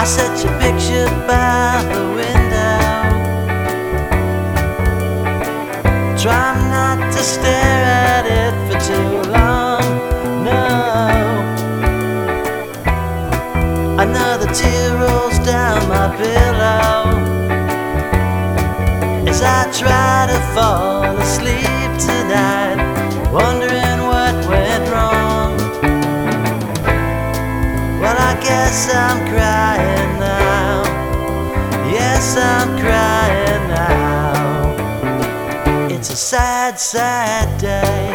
I set your picture by the window. Try not to stare at it for too long, no. Another tear rolls down my pillow as I try to fall asleep tonight, wondering what went wrong. Well, I guess I'm crying now. Yes, I'm crying now. It's a sad, sad day.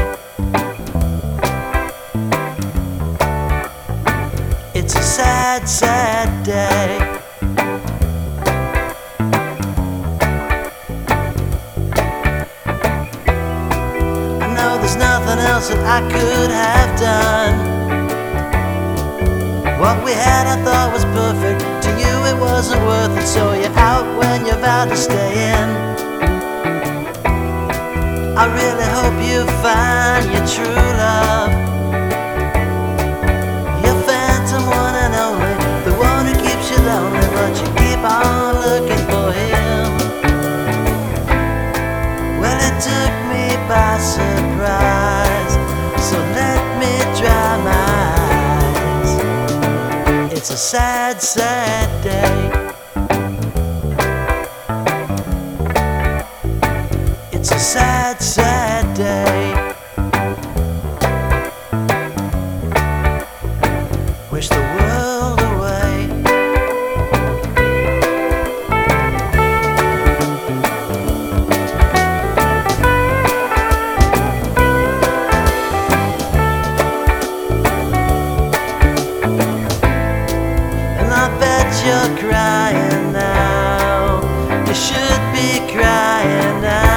It's a sad, sad day. I know there's nothing else that I could have done. What we had I thought was perfect. To you it wasn't worth it, so you're out when you vowed to stay in. I really hope you find your true love, your phantom one and only, the one who keeps you lonely, but you keep on looking for him. Well, it took me by surprise, so let me dry my eyes. It's a sad, sad day. It's a sad, sad day. Wish the world away. And I bet you're crying now. You should be crying now.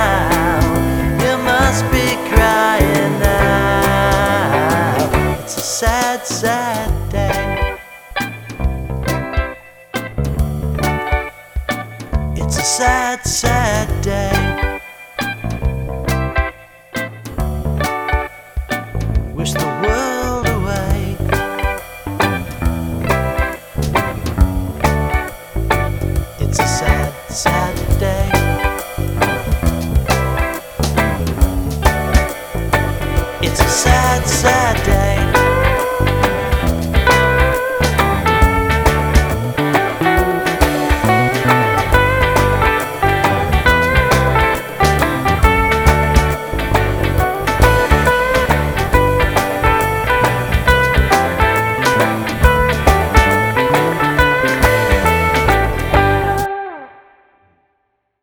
Sad, sad day. It's a sad, sad day. Wish the world away. It's a sad, sad day. It's a sad, sad day.